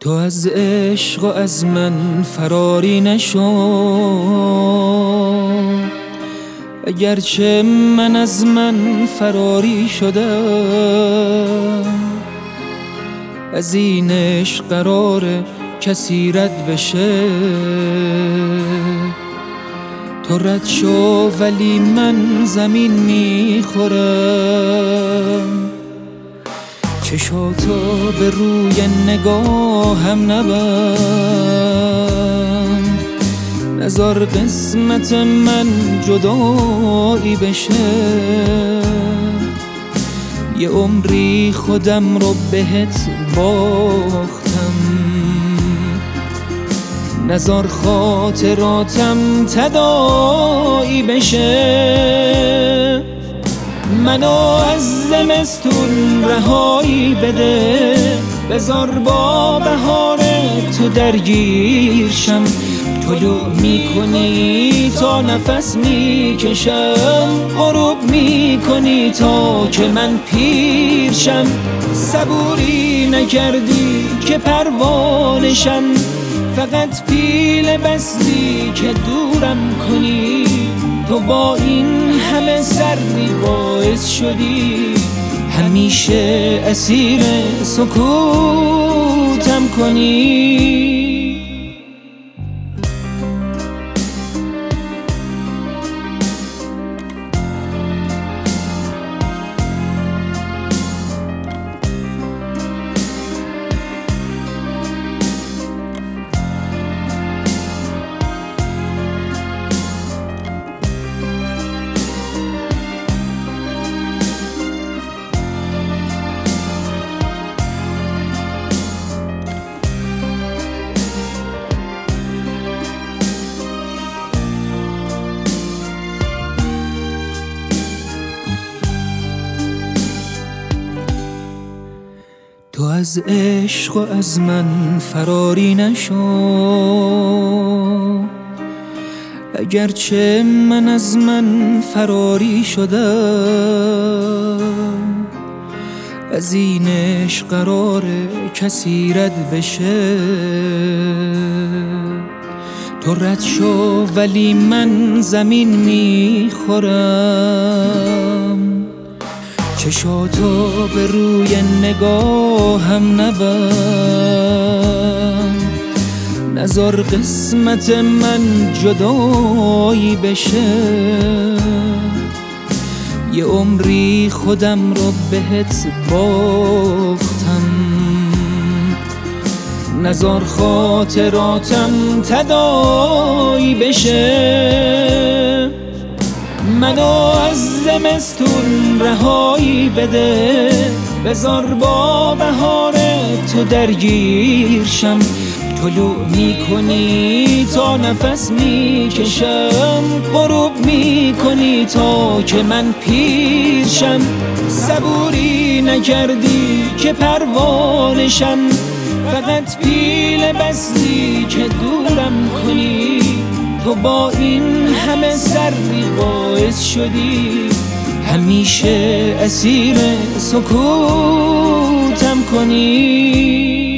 تو از عشق و از من فراری نشو، اگرچه من از من فراری شدم. از این عشق قراره کسی رد بشه، تو رد شو ولی من زمین میخورم. چشاتو به روی نگاهم نبند، نذار قسمت من جدایی بشه. یه عمری خودم رو بهت باختم، نذار خاطراتم تداعی بشه. منو از زمستون رهایی بده، بذار با بهار تو درگیر شم. طلوع میکنی تا نفس میکشم، غروب میکنی تا که من پیر شم. صبوری نکردی که پروانشم، فقط پیله بستی که دورم کنی. تو با این همه سردی باعث شدی همیشه اسیر سکوتم کنی. تو از عشق و از من فراری نشو، اگرچه من از من فراری شدم. از این عشق قراره کسی رد بشه، تو رد شو ولی من زمین میخورم. چشاتو به روی نگاهم نبند، نذار قسمت من جدایی بشه. یه عمری خودم رو بهت باختم، نذار خاطراتم تداعی بشه. منو از زمستون رهایی بده، بذار با بهار تو درگیر شم. طلوع میکنی تا نفس میکشم، غروب میکنی تا که من پیر شم. صبوری نکردی که پروانشم، فقط پیله بستی که دورم کنی. تو با این همه سردی باعث شدی همیشه اسیر سکوتم کنی.